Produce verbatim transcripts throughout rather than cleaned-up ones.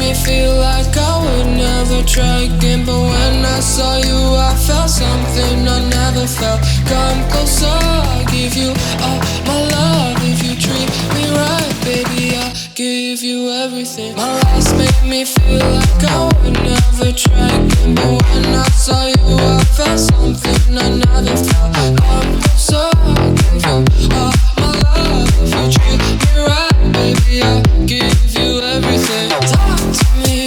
me feel like I would never try again. But when I saw you, I felt something I never felt. Come closer, I'll give you all my love. If you treat me right, baby, I'll give you everything. My lies make me feel like I would never try again. But when I saw you, I felt something I never felt. Come closer, I'll give you all my love. If you treat me right, baby, I'll give you everything. Talk to me,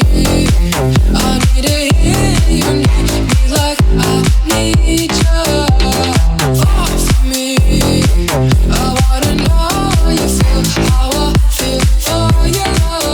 I need to hear you need me like I need you. Fall for me, I wanna know how you feel, how I feel for you.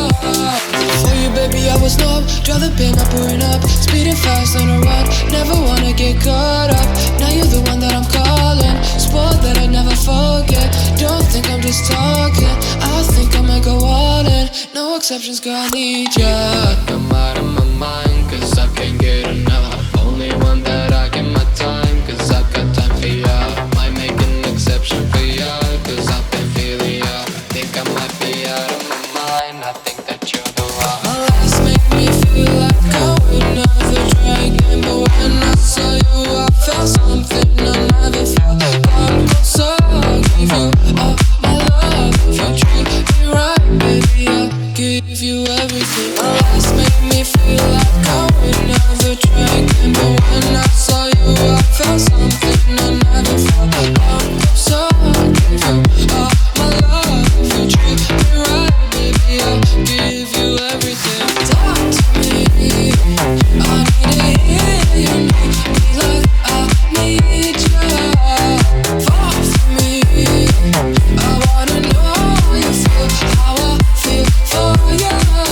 For you, baby, I was numb, draw the pain, I'm pouring up, speeding fast on a run, never wanna get caught up. Now you're the one that I'm calling, spoiled that I never forget. Don't think I'm just talking, I think I might go all in. No exceptions, girl, I need ya. I'm out of my mind, cause I can't get enough. Only one that I give my time, cause I've got time for ya. Might make an exception for ya, cause I've been feeling ya. Think I might be out of my mind, I think that you're the one. My lies make me feel like I would never try again. But when I saw you, I felt something I never felt. Come closer, I'll give you all my love. If you treat me right, baby, I'll give you everything. My lies make me feel like I would never try again. But when I saw you, I felt something I never felt. Come closer, I'll give you all my love. If you treat me right, baby, I'll give you everything. Talk to me, I need to hear you need me like I need you. Fall for me, I wanna know how you feel, how I feel for you.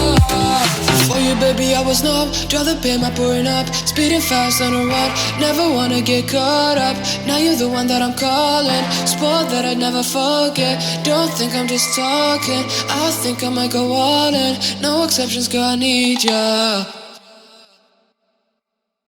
For you, baby, I was numb, draw the pain, I'm pouring up, speeding fast on a run, never wanna get caught up. Now you're the one that I'm calling, spoiled that I'd never forget. Don't think I'm just talking, I think I might go all in. No exceptions, girl, I need ya.